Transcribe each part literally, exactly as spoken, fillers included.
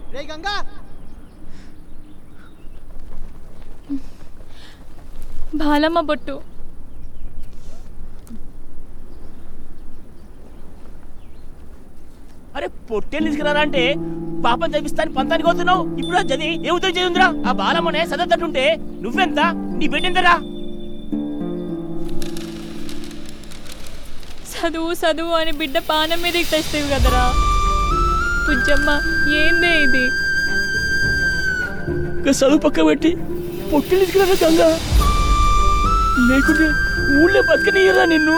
రే గంగా బాలమ్మ బొట్టు. అరే పొట్టేలు తీసుకురారా అంటే పాపం చదివిస్తాను పంతానికి పోతున్నావు. ఇప్పుడు చదివి ఏ ఉద్యోగం చదివిందిరా? ఆ బాలమ్మనే చదవద్దంటుంటే నువ్వెంత, నీ బిడ్డెంతరా? చదువు చదువు అని బిడ్డ పానం మీదకి తెస్తావు కదరా పుజ్జమ్మ. ఏందే ఇది? చదువు పక్క పెట్టి పొట్టేలు తీసుకురారా గంగా, లేకుంటే ఊళ్ళో బతకనియరా నిన్ను.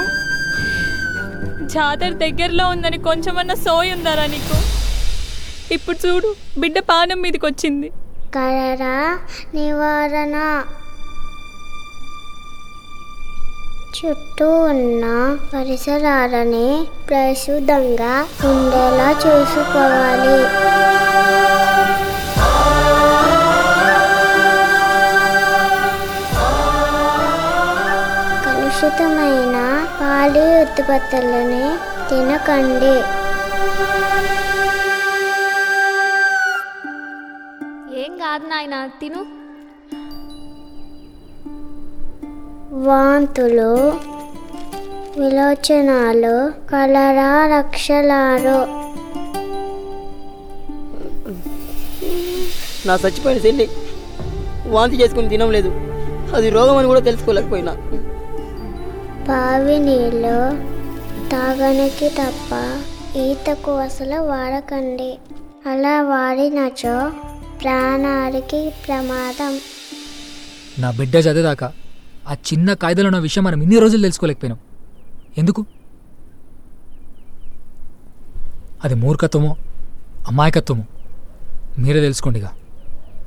జాతర దగ్గరలో ఉందని కొంచెమన్నా సోయి ఉందారా నీకు? ఇప్పుడు చూడు బిడ్డ పానం మీదకి వచ్చింది. కలరా నివారణ చుట్టూ ఉన్న పరిసరాలని పరిశుద్ధంగా ఉండేలా చూసుకోవాలి. కలుషితమైన పాడి ఉత్పత్తులని తినకండి. ఏం కాదు నాయన, తిను. వాంతులు, విలోచనాలు, కలరా లక్షలాలు. నా చచ్చిపోయిన చెల్లి వాంతి చేసుకుని తినం లేదు, అది రోగం అని కూడా తెలుసుకోలేకపోయినా. బావి నీళ్ళు తాగడానికి తప్ప ఈతకు అసలు వాడకండి. అలా వాడినచో ప్రాణానికి ప్రమాదం. నా బిడ్డ చదివేదాకా ఆ చిన్న కాయిదాలో ఉన్న విషయం మనం ఇన్ని రోజులు తెలుసుకోలేకపోయినాం. ఎందుకు? అది మూర్ఖత్వమో అమాయకత్వమో మీరే తెలుసుకోండిగా.